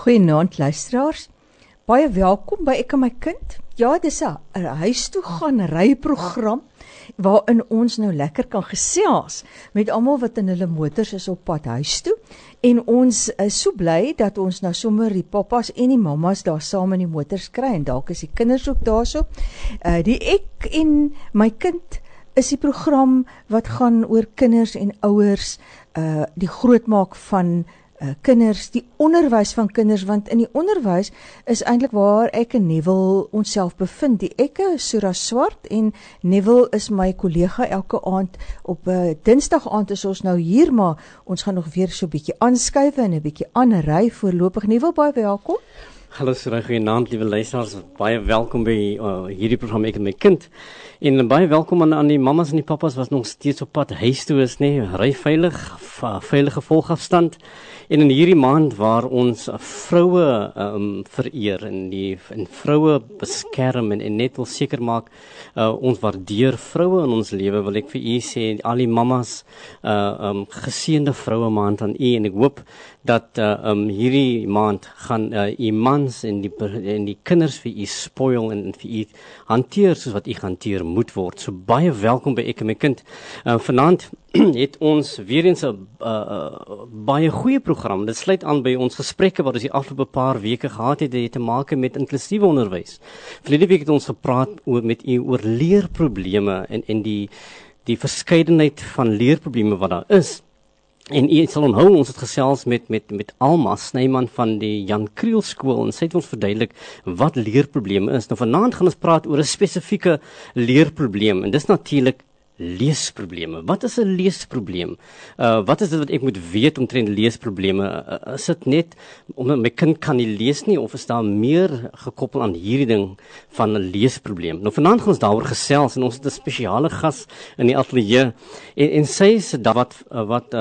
Goeienaand luisteraars, baie welkom by Ek en my kind. Ja, dis 'n huis toe gaan ryprogram waarin ons nou lekker kan gesels met almal wat in hulle motors is op pad huis toe. En ons is so bly dat ons nou sommer die pappas en die mammas daar saam in die motors kry en dalk is die kinders ook daarso. Die Ek en my kind is die program wat gaan oor kinders en ouers, die grootmaak van kinders, die onderwys van kinders, want in die onderwys is eintlik waar ek en Neville onsself bevind. Die Ek is Sura Swart en Neville is my kollega elke aand. Op Dinsdag aand is ons nou hier, maar ons gaan nog weer so 'n bietjie aanskuif en 'n bietjie aanry voorlopig. Neville, baie welkom. Hallo Sura, goeienaand liewe luisteraars, baie welkom by hierdie program Ek en my kind. En baie welkom aan die mammas en die pappas wat nog steeds op pad huis toe is, ry veilig, veilige volgafstand. En in hierdie maand waar ons vroue vereer en vroue beskerm en net wil seker maak, ons waardeer vroue in ons lewe, wil ek vir u sê, al die mammas, geseënde vroue maand aan u, en ek hoop dat hierdie maand gaan u mans en die kinders vir u spoil en vir u hanteer soos wat u hanteer moet word. So baie welkom by Ek en my kind. Vanaand het ons weer eens 'n baie goeie program. Dit sluit aan by ons gesprekke wat ons die afgelope paar weke gehad het, te maak met inklusiewe onderwys. Verlede week het ons gepraat met u oor leerprobleme en die verskeidenheid van leerprobleme wat daar is. En u sal onthou, ons het gesels met Alma Snyman van die Jan Kriel skool en sy het ons verduidelik wat leerprobleme is. Nou vanaand gaan ons praat oor 'n spesifieke leerprobleem en dis natuurlik leesprobleme. Wat is 'n leesprobleem? Wat is dit wat ek moet weet omtrent leesprobleme? Is dit net omdat my kind kan nie lees nie, of is daar meer gekoppel aan hierdie ding van 'n leesprobleem? Nou vanaand gaan ons daaroor gesels en ons het 'n spesiale gas in die ateljee en sy is daar wat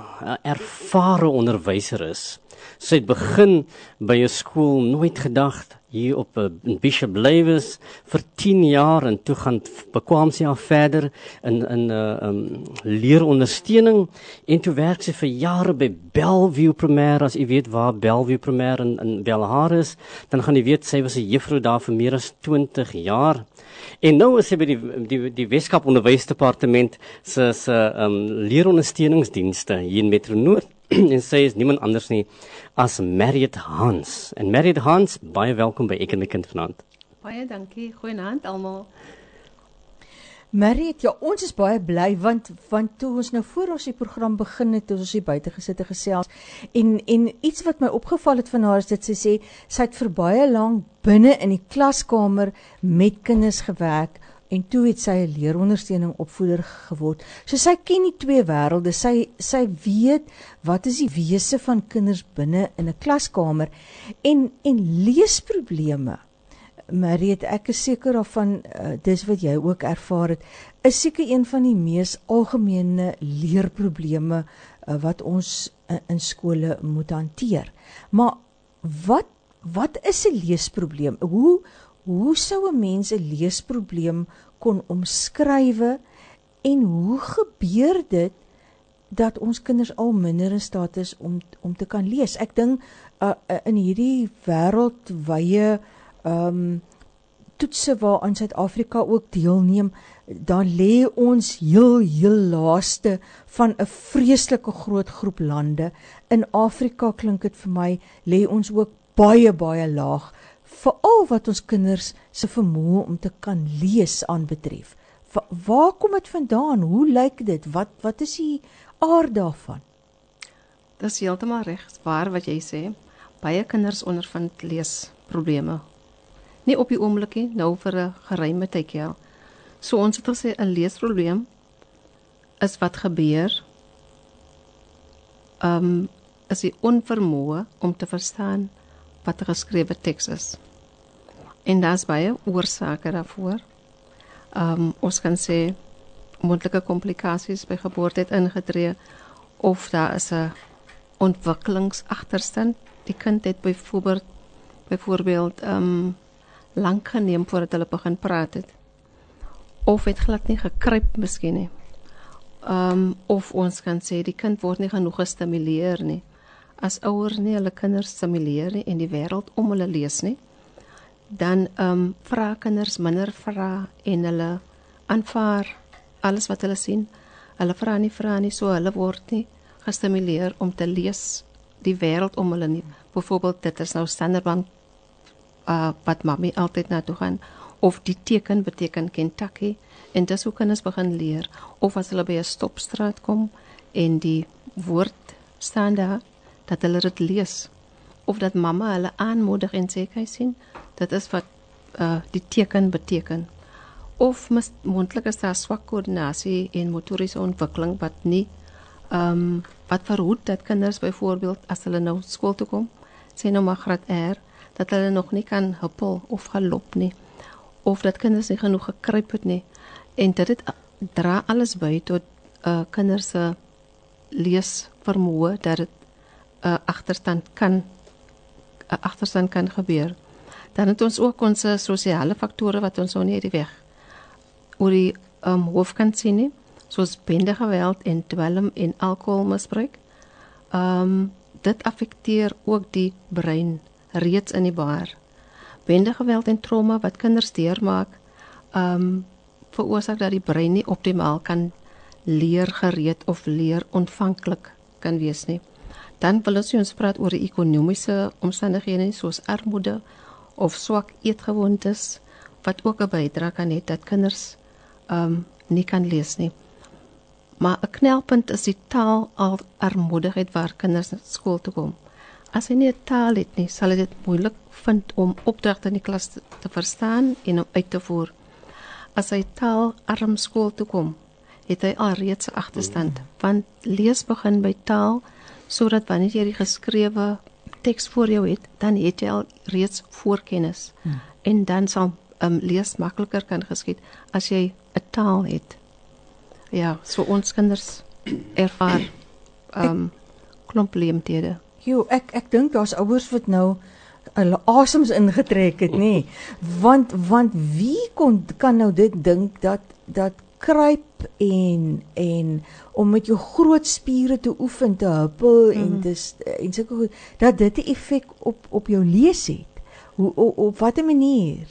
ervare onderwyser is. Sy het begin by 'n skool, nooit gedagte, hier op Bishop Lewis vir 10 jaar en toe gaan bekwam sy verder in leerondersteuning en toe werk sy vir jare by Bellevue Primêr. As u weet waar Bellevue Primêr in Belhar is, dan gaan u weet sy was 'n juffrou daar vir meer as 20 jaar. En nou is sy by die Weskaap Onderwysdepartement se leerondersteuningsdienste hier in Metro Noord. En sy is niemand anders nie as Mariet Hans. En Mariet Hans, baie welkom by Ek en my kind vanaand. Baie dankie, goeienaand almal. Mariet, ja, ons is baie bly, want toe ons nou voor ons die program begin het, toe ons hier buite gesit en gesels, en iets wat my opgeval het van haar is dat sy sê, sy het vir baie lank binne in die klaskamer met kinders gewerk, en toe het sy 'n leerondersteuning opvoeder geword. So sy ken die twee wêrelde, sy weet wat is die wese van kinders binne in 'n klaskamer, en leesprobleme, Mariet, ek is seker daarvan, dis wat jy ook ervaar het, is seker een van die mees algemene leerprobleme wat ons in skole moet hanteer. Maar wat is 'n leesprobleem? Hoe sou 'n mens 'n leesprobleem kon omskrywe en hoe gebeur dit dat ons kinders al minder in staat is om te kan lees? Ek dink in hierdie wêreldwye toetse waaraan Suid-Afrika ook deelneem, dan lê ons heel laaste van 'n vreeslike groot groep lande. In Afrika klink dit vir my, lê ons ook baie laag, veral wat ons kinders se vermoë om te kan lees aanbetref. Waar kom dit vandaan? Hoe lyk dit? Wat is die aard daarvan? Dis heeltemal reg, waar wat jy sê. Baie kinders ondervind leesprobleme. Nie op die oomblik nie, nou vir 'n geruime tyd ja. So ons het gesê 'n leesprobleem is wat gebeur, is die onvermoë om te verstaan wat 'n geskrewe teks is. En daar's baie oorsake daarvoor. Ons kan sê moontlike komplikasies by geboorte het ingetree, of daar is 'n ontwikkelingsagterstand. Die kind het byvoorbeeld lank geneem voordat hulle begin praat het. Of het glad nie gekruip miskien nie. Of ons kan sê die kind word nie genoeg gestimuleer nie. as ouers nie hulle kinders stimuleer nie en die wêreld om hulle lees nie, dan vra kinders minder vrae en hulle aanvaar alles wat hulle sien. Hulle vra nie, so hulle word nie gestimuleer om te lees die wêreld om hulle nie. Byvoorbeeld, dit is nou standaardbank wat mami altyd na toe gaan, of die teken beteken Kentucky, en dis hoe kinders begin leer, of as hulle by 'n stopstraat kom, en die woord staan daar, dat hulle dit lees, of dat mamma hulle aanmoedig en sê, kyk sien, dit is wat die teken beteken. Of moontlik is daar swak koördinasie en motoriese ontwikkeling wat nie, wat verhoed dat kinders byvoorbeeld, as hulle nou skool toe kom, sê nou maar graad R, dat hulle nog nie kan huppel of galop nie, of dat kinders nie genoeg gekruip het nie, en dit dra alles by tot kinders se leesvermoë, dat dit agterstand kan gebeur. Dan het ons ook ons sosiale faktore wat ons nou nie uit die weg oor die hoof kan sien nie, soos bendegeweld en dwelm en alkoholmisbruik. Dit affekteer ook die brein reeds in die baar. Bendegeweld en trauma wat kinders deurmaak, veroorsaak dat die brein nie optimaal kan leer gereed of leer ontvanklik kan wees nie. Dan wil ons praat oor die ekonomiese omstandighede soos armoede of swak eetgewoontes wat ook 'n bydrae kan hê dat kinders nie kan lees nie. Maar 'n knelpunt is die taalarmoedigheid waar kinders na skool toe kom. As hy nie 'n taal het nie, sal hy dit moeilik vind om opdragte in die klas te verstaan en om uit te voer. As hy taalarm skool toe kom, het hy alreeds 'n agterstand, want lees begin by taal, sodat wanneer jy die geskrewe teks voor jou het, dan het jy al reeds voorkennis. En dan sal lees makliker kan geskied as jy 'n taal het. Ja, so ons kinders ervaar klomp leemthede. Jo, ek dink daar's ouers wat nou hulle asems ingetrek het, nê? Want wie kan nou dit dink dat kruip en om met jou groot spiere te oefen, te huppel en sulke goed, dat dit 'n effek op jou lees het. Op watter manier?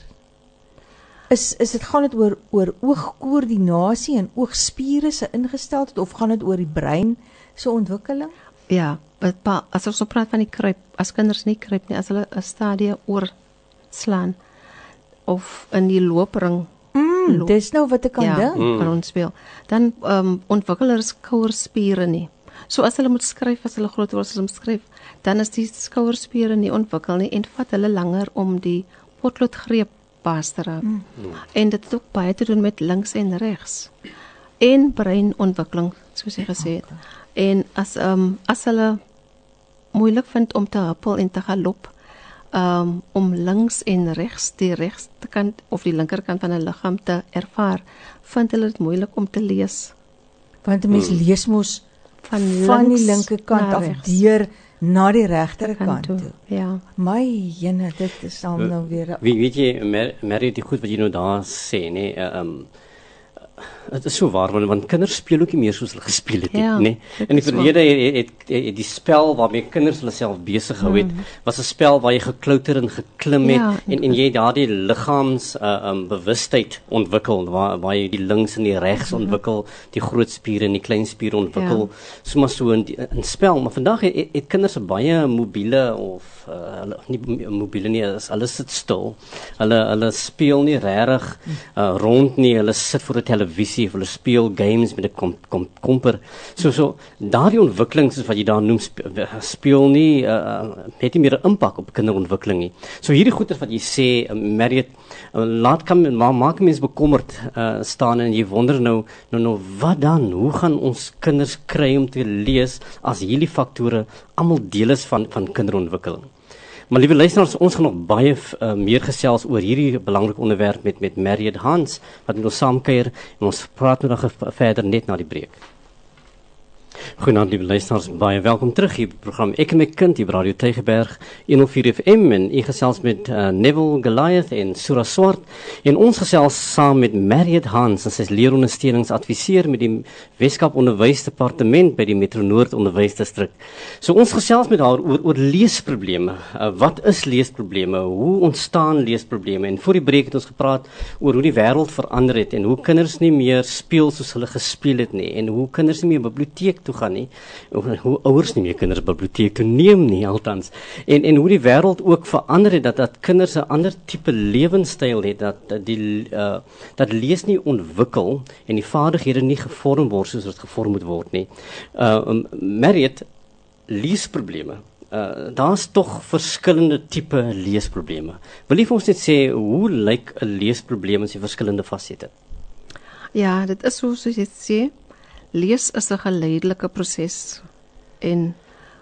Gaan dit oor oogkoördinasie en oogspiere se ingesteldheid, of gaan dit oor die brein se ontwikkeling? Ja, as ons praat van die kruip, as kinders nie kruip nie, as hulle 'n stadie oorslaan of in die loopring dis nou wat ek kan dink. Kan ons speel. Dan ontwikkel hulle skouerspiere nie. So as hulle moet skryf, as hulle groot word, as hulle moet skryf, dan is die skouerspiere nie ontwikkel nie en vat hulle langer om die potloodgreep vas te raak. En dit het ook baie te doen met links en regs. En breinontwikkeling, soos jy gesê het. En as hulle moeilik vind om te huppel en te galop, om links en regs, die regste kant of die linkerkant van 'n liggaam te ervaar, vind hulle dit moeilik om te lees. Want 'n mens lees mos van die linkerkant af deur na die regterkant toe. Ja. My jene, dit is al nou weer. Weet jy, Mary, die goed wat jy nou daar sê, nee, het is so waar, want kinders speel ook nie meer soos hulle gespeel het, nee. In die verlede het die spel waarmee kinders hulle self besig gehou het, was 'n spel waar jy geklouter en geklim het, en jy daardie liggaams bewustheid ontwikkel, waar jy die links en die regs ontwikkel, die groot spiere en die klein spiere ontwikkel, sommer so in spel. Maar vandag het kinders 'n baie mobiele of nie mobiele nie, hulle sit stil. Hulle speel nie regtig rond nie, hulle sit voor 'n televisie of hulle speel games met 'n komper. So daardie ontwikkeling soos wat jy daar noem speel nie het nie meer 'n impak op kinderontwikkeling nie. So hierdie goeie wat jy sê, Marriott, maak mense bekommerd staan en jy wonder nou wat dan? Hoe gaan ons kinders kry om te lees as hierdie faktore almal deel is van kinderontwikkeling? Maar liewe luisteraars, ons gaan nog baie meer gesels oor hierdie belangrike onderwerp met Marriott Hans, wat met ons saamkuier, en ons praat nog verder net na die breek. Goeienaand lieve luisteraars, baie welkom terug hier op die program Ek en my kind hier op Radio Tygerberg 104 FM en u gesels met Neville Goliath en Sura Swart en ons gesels saam met Mariet Hans en sy is leerondersteuningsadviseur met die Weskaap Onderwysdepartement by die Metro Noord Onderwysdistrik. So ons gesels met haar oor leesprobleme. Wat is leesprobleme? Hoe ontstaan leesprobleme? En voor die breek het ons gepraat oor hoe die wêreld verander het en hoe kinders nie meer speel soos hulle gespeel het nie en hoe kinders nie meer biblioteek toe gaan nie, hoe ouers nie meer kinders biblioteek toe neem nie althans, en hoe die wêreld ook verander het, dat kinders 'n ander tipe lewenstyl het, dat lees nie ontwikkel en die vaardighede nie gevorm word soos dit gevorm moet word nie. Mariet, leesprobleme. Daar's tog verskillende tipe leesprobleme. Wil jy vir ons net sê, hoe lyk 'n leesprobleem as jy verskillende fasette? Ja, dit is soos jy sê, lees is 'n geleidelike proses en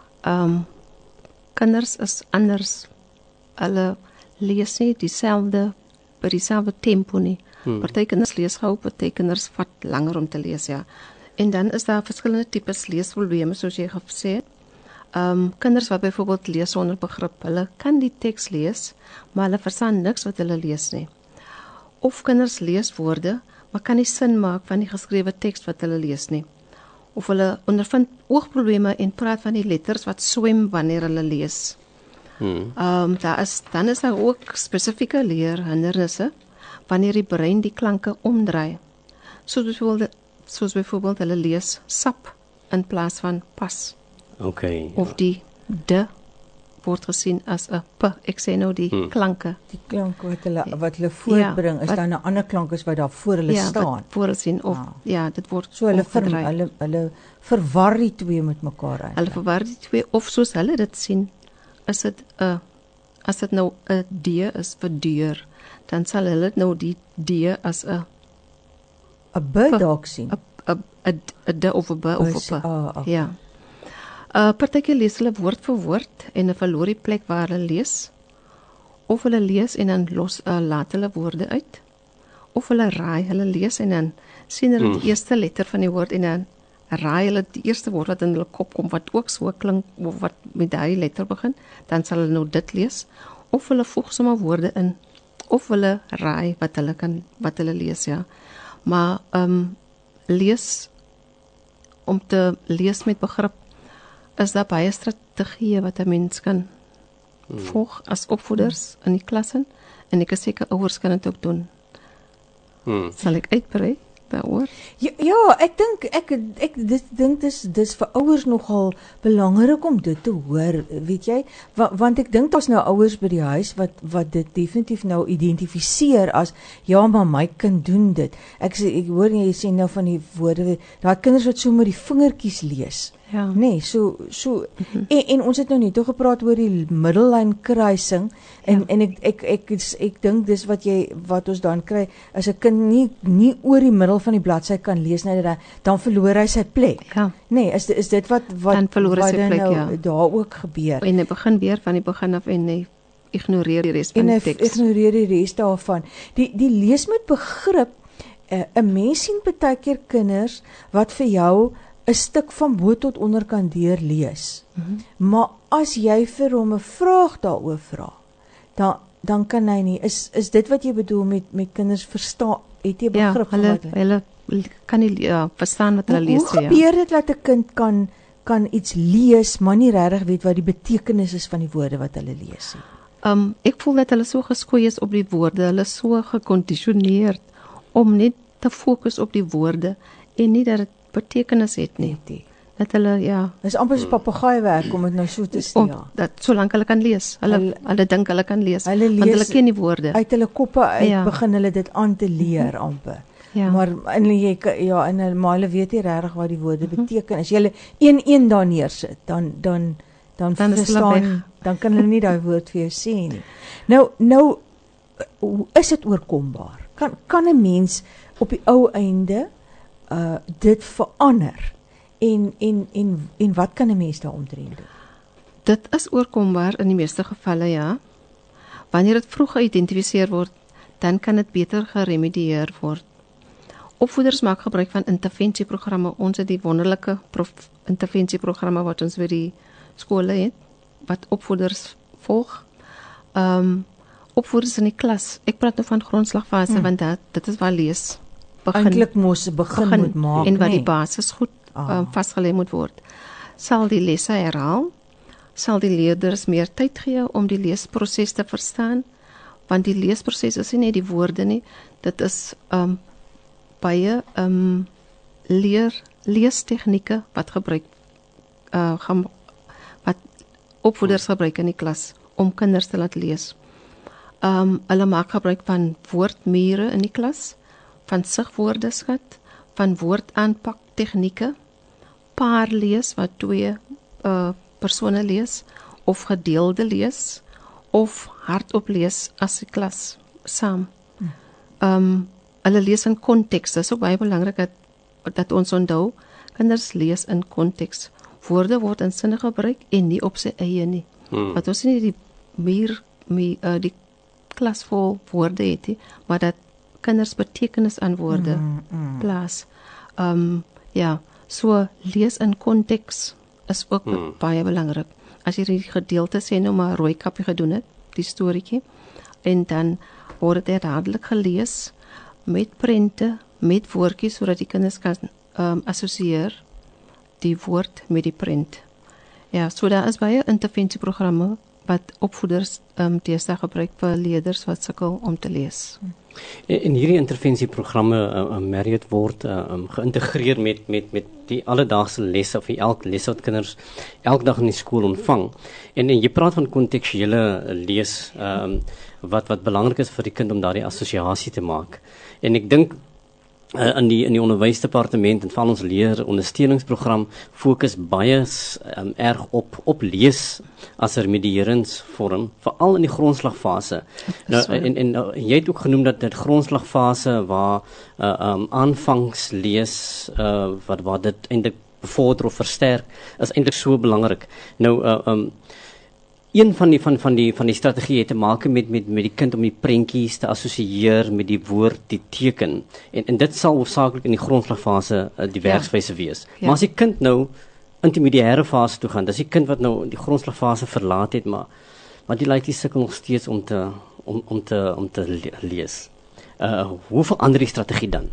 kinders is anders. Hulle lees nie by dieselfde tempo nie. Party kinders lees gou, party kinders vat langer om te lees, ja. En dan is daar verskillende tipes leesprobleme soos jy gesê het. Kinders wat byvoorbeeld lees sonder begrip, hulle kan die teks lees, maar hulle verstaan niks wat hulle lees nie. Of kinders lees woorde, maar kan nie sin maak van die geskrewe teks wat hulle lees nie. Of hulle ondervind oogprobleme en praat van die letters wat swem wanneer hulle lees. Dan is daar ook spesifieke leerhindernisse wanneer die brein die klanke omdraai. Soos byvoorbeeld hulle lees sap in plaas van pas. Okay. Of die de word gesien as 'n p. Ek sê nou die klanke. Die klanke wat hulle voortbring, is dan 'n ander klank as wat daar voor hulle staan. Ja, wat voor hulle sien of dit word so hulle verwar die twee met mekaar uit. Hulle verwar die twee of soos hulle dit sien, is dit as dit nou 'n d is vir deur, dan sal hulle nou die d as 'n b dalk sien. 'n d of 'n b of 'n p. Okay. Ja. Partykeer lees hulle woord vir woord en hulle verloor die plek waar hulle lees. Of hulle lees en dan laat hulle woorde uit. Of hulle raai, hulle lees en dan sien hulle die eerste letter van die woord en dan raai hulle die eerste woord wat in hulle kop kom, wat ook so klink, of wat met daai letter begin, dan sal hulle nou dit lees. Of hulle voeg sommer woorde in, of hulle raai wat hulle lees, ja. Maar lees, om te lees met begrip, is daar baie strategieë wat 'n mens kan volg as opvoeders in die klasse en ek is seker ouers kan dit ook doen. Sal ek uitbrei daaroor? Ja, ek dink dis vir ouers nogal belangrik om dit te hoor, weet jy, want ek dink daar's nou ouers by die huis wat dit definitief nou identifiseer as ja, maar my kind doen dit. Ek hoor jy sê nou van die woorde, daai kinders wat so met die vingertjies lees. Ja. Nee, so en ons het nou net gepraat oor die middellyn kruising en ek dink dis wat ons dan kry as 'n kind nie oor die middel van die bladsy kan lees nie, dan verloor hy sy plek. Ja. Nee, is dit wat dan verloor hy sy plek, nou daar ook gebeur. En hy begin weer van die begin af en hy ignoreer die res van die teks. Ignoreer die res daarvan. Die lees met begrip. 'n Mens sien baie keer kinders wat vir jou 'n stuk van bo tot onder kan deurlees. Maar as jy vir hom 'n vraag daaroor vra, dan kan hy nie. Is dit wat jy bedoel met kinders verstaan? Het jy begrip van wat hulle kan nie verstaan wat hulle lees? Hoe gebeur dit dat 'n kind kan iets lees, maar nie regtig weet wat die betekenis is van die woorde wat hulle lees nie? Ek voel dat hulle so geskoei is op die woorde, hulle is so gekondisioneer om net te fokus op die woorde en nie dat dit betekenis het nie. Dat hulle, dis amper soos papegaaiwerk om dit nou so te stel. Dat solank hulle kan lees. Hulle dink hulle kan lees. Hulle lees, want hulle ken die woorde. Uit hulle koppe uit begin hulle dit aan te leer amper. Ja. Maar hulle weet nie regtig wat die woorde beteken. As jy 'n daar neersit, dan verstaan, dan kan hulle nie daai woord vir jou sê nie. Nou is dit oorkombaar. Kan 'n mens op die ou einde dit verander en wat kan 'n mens daaromtrent doen? Dit is oorkombaar in die meeste gevalle, ja. Wanneer dit vroeg geïdentifiseer word, dan kan dit beter geremedieer word. Opvoeders maak gebruik van intervensieprogramme. Ons het die wonderlike intervensieprogramme wat ons by die skole het, wat opvoeders volg. Opvoeders in die klas. Ek praat nou van grondslagfase, want dit is waar lees begin. Eintlik mos begin moet maak, en wat die basis goed vasgelê moet word. Sal die lesse herhaal, sal die leerders meer tyd gee om die leesproses te verstaan, want die leesproses is nie net die woorde nie, dit is baie leestegnieke wat gebruik wat opvoeders gebruik in die klas om kinders te laat lees. Hulle maak gebruik van woordmure in die klas, van sigwoordeskat, van woordaanpak tegnieke, paarlees wat 2 persone lees, of gedeelde lees, of hardop lees as die klas saam. Hulle lees in konteks. Dit is ook baie belangrik dat ons onthou, kinders lees in konteks. Woorde word in sinne gebruik en nie op sy eie nie. Want ons nie die klas vol woorde het nie, maar dat kinders betekenis aan woorde plaas. So lees in konteks is ook baie belangrik. As jy die gedeelte sê nou maar rooi kapie gedoen het, die storieetjie, en dan word dit herhaaldelik gelees met prente, met woordjies, sodat die kinders kan assosieer die woord met die prent. Ja, so daar is baie intervensieprogramme wat opvoeders deesdae gebruik vir leerders wat sukkel om te lees. En hierdie intervensieprogramme Marriott word geïntegreer met die alledaagse lesse of elke les wat kinders elke dag in die skool ontvang. En jy praat van kontekstuele lees wat belangrik is vir die kind om daardie assosiasie te maak. En ek dink in die onderwysdepartement en van ons leerondersteuningsprogram fokus baie erg op lees as 'n remedieringsvorm, veral in die grondslagfase. Nou, en jy het ook genoem dat dit grondslagfase waar aanvangslees wat dit eintlik bevorder of versterk, is eintlik so belangrik. Nou een van die strategie het te maak met die kind om die prentjies te assosieer met die woord, die teken. En dit sal hoofsaaklik in die grondslagfase die werkswyse wees. Ja. Maar as die kind nou intermediêre fase toe gaan, dis die kind wat nou die grondslagfase verlaat het, maar die laaitjie sukkel nog steeds om te lees. Hoe verander die strategie dan?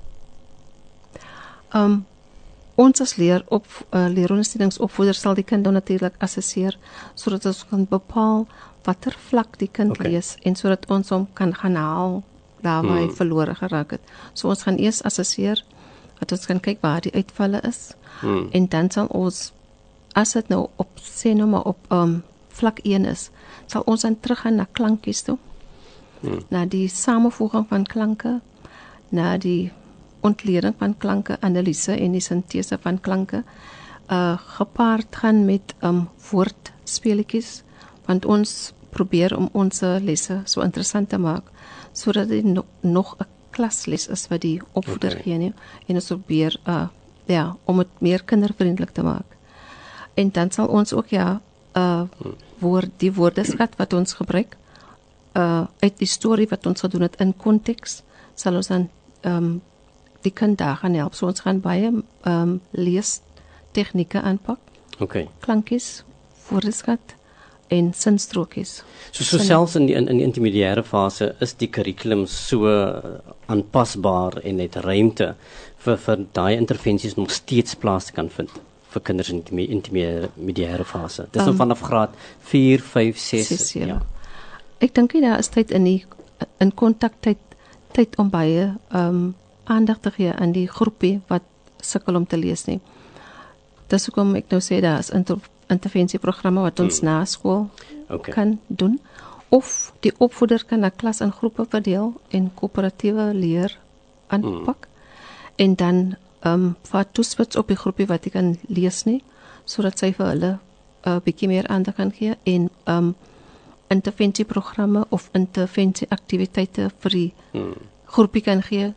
Ons as leerondersteuningsopvoeders sal die kind dan natuurlik assesseer, sodat ons kan bepaal watter vlak die kind lees, en sodat ons hom kan gaan haal daar waar hy verlore geraak het. So ons gaan eers assesseer, dat ons kan kyk waar die uitvalle is, en dan sal ons, as dit nou op vlak 1 is, sal ons dan teruggaan na klankkies toe, na die samevoeging van klanke, na die ontleding van klanke, analise en die sintese van klanke, gepaard gaan met woordspeletjies, want ons probeer om ons lesse so interessant te maak, sodat dit nog 'n klasles is wat die opvoeder gee nie, en ons probeer om dit meer kindervriendelik te maak. En dan sal ons ook die woordeskat wat ons gebruik, uit die storie wat ons gedoen het in konteks, sal ons dan die kind daar gaan help. So ons gaan baie lees tegnieke aanpak. Klankkies, woordeskat en sinstrokies. So selfs in die intermediêre fase is die kurrikulum so aanpasbaar en het ruimte vir daai intervensies nog steeds plaas te kan vind vir kinders in die intermediêre fase. Dis nou vanaf graad 4, 5, 6. Ja. Ek dink daar is tyd in kontaktyd om baie aandag te gee aan die groepie wat sukkel om te lees nie. Dis hoekom ek nou sê daar is intervensieprogramme wat ons na skool kan doen, of die opvoeder kan 'n klas in groepe verdeel en koöperatiewe leer aanpak, en dan vat toespits op die groepie wat jy kan lees nie, sodat sy vir hulle 'n bietjie meer aandag kan gee, en intervensieprogramme of intervensieaktiwiteite vir die groepie kan gee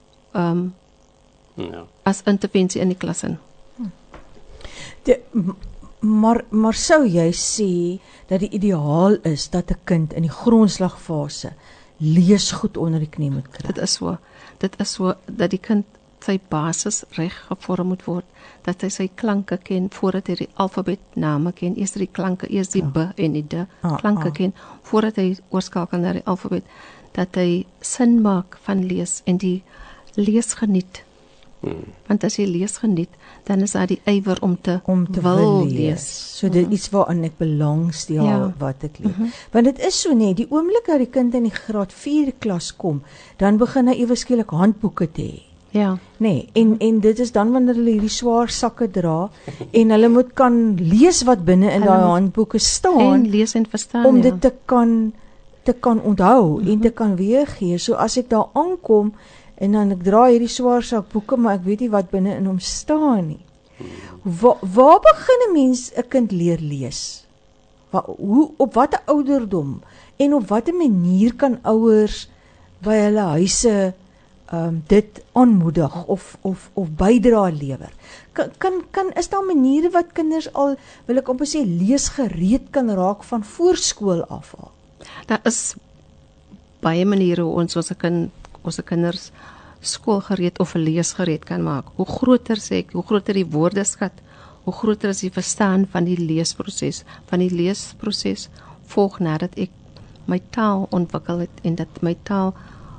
as intervensie in die klas in. Maar sou jy sê dat die ideaal is dat 'n kind in die grondslagfase lees goed onder die knie moet kry? Dit is so dat die kind sy basis reg gevorm moet word, dat hy sy klanke ken voordat hy die alfabet name ken, eers die klanke, eers die b en die d klanke ken voordat hy oorskakel na die alfabet, dat hy sin maak van lees en die lees geniet. Want as jy lees geniet, dan is daar die ywer om te wil lees. So dit iets waaraan ek belangstel wat ek lees. Want dit is so nie, die oomblik dat die kind in die graad 4 klas kom, dan begin hy ewe skielik handboeke te hê. Ja. Nee, en dit is dan wanneer hulle hierdie swaar sakke dra en hulle moet kan lees wat binne in daai handboeke staan en lees en verstaan om dit te kan onthou en te kan weergee. So as ek daar aankom en dan ek dra hierdie swaar sak boeke, maar ek weet nie wat binne in hom staan nie. Waar begin 'n mens 'n kind leer lees? Op watter ouderdom en op watter manier kan ouers by hulle huise dit aanmoedig of bydra lewer? Is daar maniere wat kinders al, wil ek amper sê, leesgereed kan raak van voorskool af al? Daar is baie maniere hoe ons kinders skoolgereed of leesgereed kan maak. Hoe groter die woordeskat, hoe groter is die verstaan van die leesproses. Van die leesproses volg nadat ek my taal ontwikkel het en dat my taal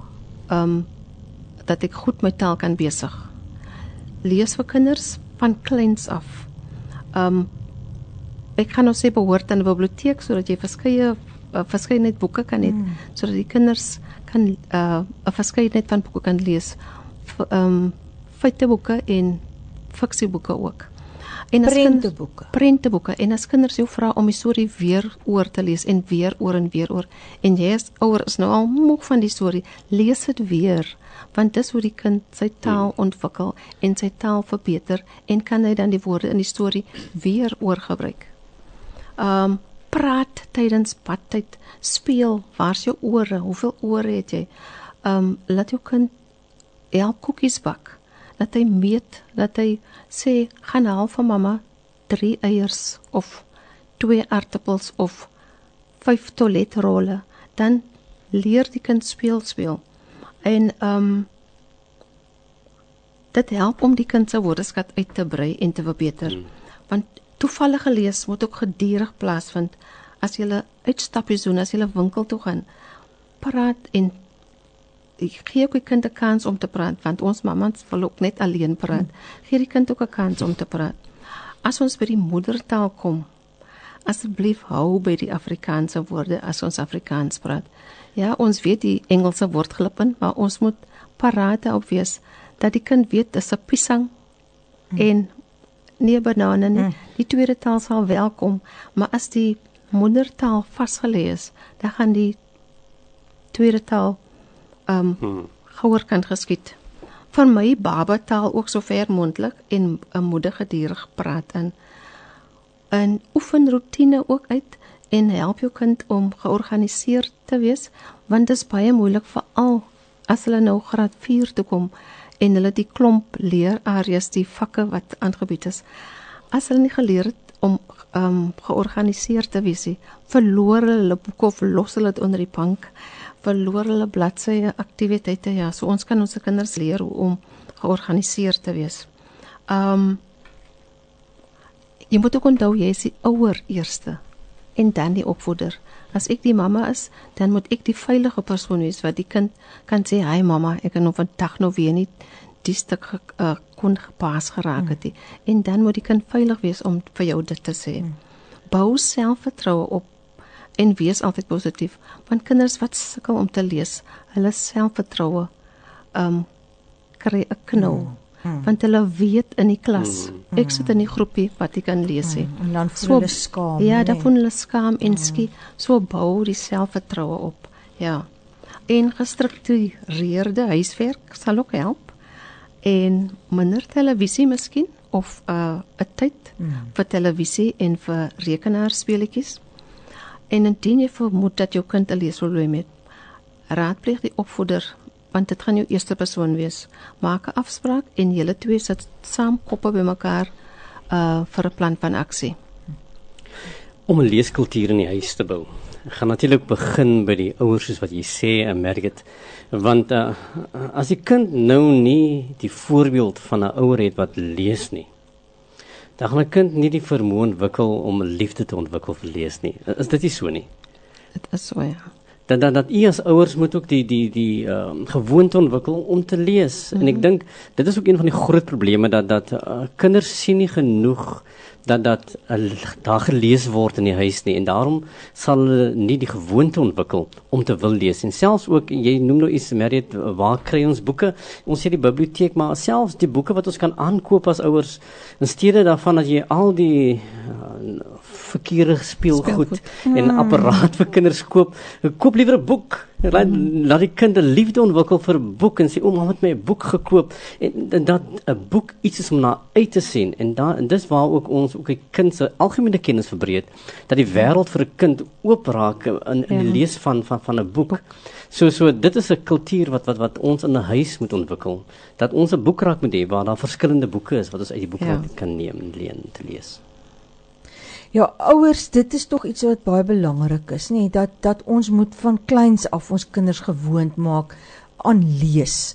dat ek goed my taal kan besig. Lees vir kinders van kleins af. Ek gaan nou sê behoort aan 'n biblioteek sodat jy verskeidenheid boeke kan hê, sodat die kinders kan 'n verskeidenheid van boeke kan lees. Feiteboeke en fiksieboeke ook. En prenteboeke. En as kinders jou vra om die storie weer oor te lees en weer oor en jy as ouer is nou al moeg van die storie, lees dit weer, want dis hoe die kind sy taal ontwikkel en sy taal verbeter en kan hy dan die woorde in die storie weer oorgebruik. Praat tydens badtyd, speel, waar's jou ore, hoeveel ore het jy? Laat jou kind help koekies bak, dat hy meet, dat hy sê, gaan haal van mamma 3 eiers of 2 aardappels of 5 toiletrolle, dan leer die kind speel. En dit help om die kind se woordeskat uit te brei en te verbeter. Want toevallige lees moet ook gedurig plaasvind. As jy uitstappies doen, as jy winkel toe gaan, praat en gee ook die kind 'n kans om te praat, want ons mamas wil ook net alleen praat. Gee die kind ook 'n kans om te praat. As ons by die moedertaal kom, asseblief hou by die Afrikaanse woorde as ons Afrikaans praat. Ja, ons weet die Engelse woord glip in, maar ons moet paraat daarop wees, dat die kind weet, dis 'n piesang en nie 'n banane nie. Die tweede taal sal welkom, maar as die moedertaal vasgelê is, dan gaan die tweede taal gouer kan geskied. Vir my babataal ook so ver moontlik en 'n moeder gedurig praat in. En oefen roetine ook uit en help jou kind om georganiseerd te wees, want dit is baie moeilik veral as hulle nou graad 4 toe kom en hulle die klomp leerareas, die vakke wat aangebied is. As hulle nie geleer het om georganiseerd te wees, verloor hulle boeke of los hulle dit onder die bank, verloor hulle bladsye aktiwiteite, ja, so ons kan ons kinders leer om georganiseerd te wees. Jy moet ook onthou, jy is die ouer eerste en dan die opvoeder. As ek die mamma is, dan moet ek die veilige persoon wees wat die kind kan sê, "Hi mamma, ek het nou vandag nou weer nie die stuk kon gepas geraak het." En dan moet die kind veilig wees om vir jou dit te sê. Bou selfvertroue op en wees altyd positief, want kinders wat sukkel om te lees, hulle selfvertroue kry 'n knou. Want hulle weet in die klas, ek sit in die groepie wat ek kan lees hê. En dan voel hulle skaam. Ja, dan voel hulle skaam en so bou die selfvertroue op. Ja. En gestruktureerde huiswerk sal ook help. En minder televisie miskien, of 'n tyd vir televisie en vir rekenaarspeletjies. En indien jy vermoed dat jou kind 'n leesprobleem het, raadpleeg die opvoeder, want dit gaan jou eerste persoon wees. Maak 'n afspraak en julle twee sit saam koppe bymekaar vir 'n plan van aksie. om 'n leeskultuur in die huis te bou. Ek gaan natuurlik begin by die ouers soos wat jy sê, en merk dit, want as die kind nou nie die voorbeeld van 'n ouer het wat lees nie, dan gaan 'n kind nie die vermoë ontwikkel om 'n liefde te ontwikkel vir lees nie. Is dit nie so nie? Dit is so, ja. Dat u as ouers moet ook die gewoonte ontwikkel om te lees. En ek dink dit is ook een van die groot probleme dat kinders sien nie genoeg dat daar gelees word in die huis nie, en daarom sal hulle nie die gewoonte ontwikkel om te wil lees. En selfs ook, jy noem nou iets, Mariet, waar kry ons boeke? Ons sê die biblioteek, maar selfs die boeke wat ons kan aankoop as ouers, in steede daarvan dat jy al die verkeerde speelgoed en apparaat vir kinders koop liewer 'n boek. Laat die kind 'n liefde ontwikkel vir 'n boek en sê, mamma het my 'n boek gekoop, en dat 'n boek iets is om na uit te sien, en dis waar ook ons ook 'n kind se algemene kennis verbreed, dat die wêreld vir 'n kind oop raak in die lees van 'n boek. So dit is 'n kultuur wat ons in 'n huis moet ontwikkel, dat ons 'n boekrak moet hê waar daar verskillende boeke is wat ons uit die boekrak kan neem en leen te lees. Ja, ouers, dit is tog iets wat baie belangrik is, nie? Dat ons moet van kleins af ons kinders gewoond maak aan lees.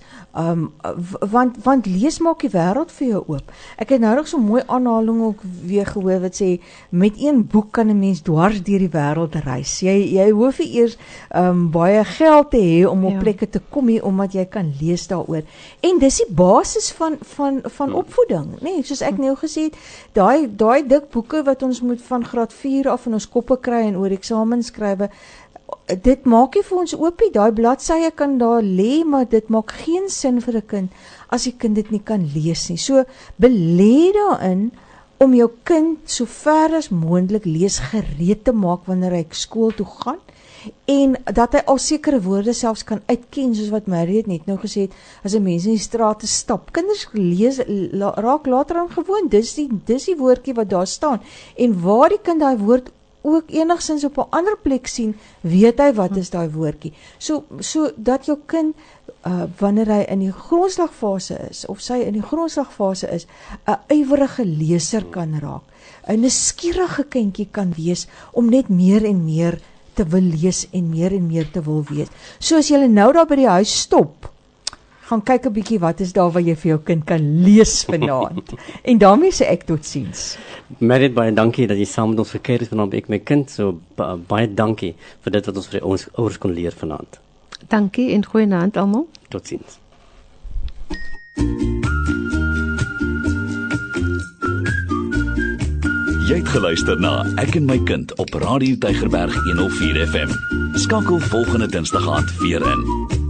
Want lees maak die wêreld vir jou oop. Ek het nou nog so 'n mooi aanhaling ook weer gehoor wat sê, met een boek kan 'n mens dwars deur die wêreld reis. Jy hoef nie eers baie geld te hê om op plekke te kom nie, omdat jy kan lees daaroor. En dis die basis van opvoeding, nee, soos ek nou gesê het, daai dik boeke wat ons moet van graad 4 af in ons koppe kry en oor eksamens skrywe, dit maak nie vir ons oopie, daai bladsye kan daar lê, maar dit maak geen sin vir 'n kind as die kind dit nie kan lees nie. So belê daarin om jou kind so ver as moontlik leesgereed te maak wanneer hy skool toe gaan, en dat hy al sekere woorde selfs kan uitken, soos wat Mariet net nou gesê het, as 'n mens in die strate stap. Kinders lees, raak later aan gewoon, dis die woordjie wat daar staan, en waar die kind daai woord ook enigstens op 'n ander plek sien, weet hy wat is daai woordjie. So dat jou kind, wanneer hy in die grondslagfase is, of sy in die grondslagfase is, 'n ywerige leser kan raak, 'n nuuskierige kindjie kan wees, om net meer en meer te wil lees en meer te wil weet. So as jy nou daar by die huis stop, gaan kyk 'n bietjie wat is daar waar jy vir jou kind kan lees vanaand. En daarmee sê ek totsiens. Mariet, baie dankie dat jy saam met ons verkeer is vanaand, ek my kind, so baie dankie vir dit wat ons vir ons ouers kon leer vanaand. Dankie en goeienaand almal. Totsiens. Jy het geluister na Ek en my kind op Radio Tygerberg 104 FM. Skakel volgende Dinsdag aand weer in.